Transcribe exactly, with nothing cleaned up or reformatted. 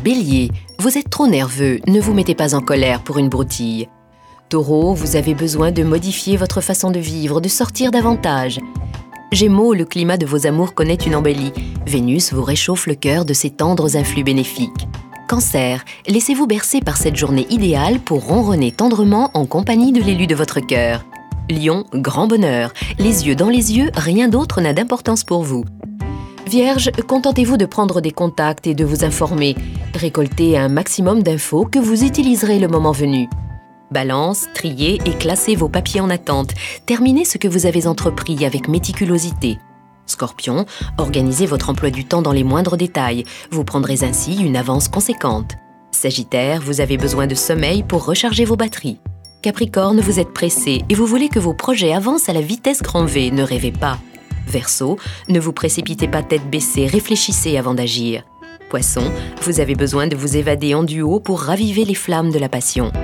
Bélier, vous êtes trop nerveux, ne vous mettez pas en colère pour une broutille. Taureau, vous avez besoin de modifier votre façon de vivre, de sortir davantage. Gémeaux, le climat de vos amours connaît une embellie. Vénus vous réchauffe le cœur de ses tendres influx bénéfiques. Cancer, laissez-vous bercer par cette journée idéale pour ronronner tendrement en compagnie de l'élu de votre cœur. Lion, grand bonheur, les yeux dans les yeux, rien d'autre n'a d'importance pour vous. Vierge, contentez-vous de prendre des contacts et de vous informer. Récoltez un maximum d'infos que vous utiliserez le moment venu. Balance, triez et classez vos papiers en attente. Terminez ce que vous avez entrepris avec méticulosité. Scorpion, organisez votre emploi du temps dans les moindres détails. Vous prendrez ainsi une avance conséquente. Sagittaire, vous avez besoin de sommeil pour recharger vos batteries. Capricorne, vous êtes pressé et vous voulez que vos projets avancent à la vitesse grand V, ne rêvez pas. Verseau, ne vous précipitez pas tête baissée, réfléchissez avant d'agir. Poisson, vous avez besoin de vous évader en duo pour raviver les flammes de la passion.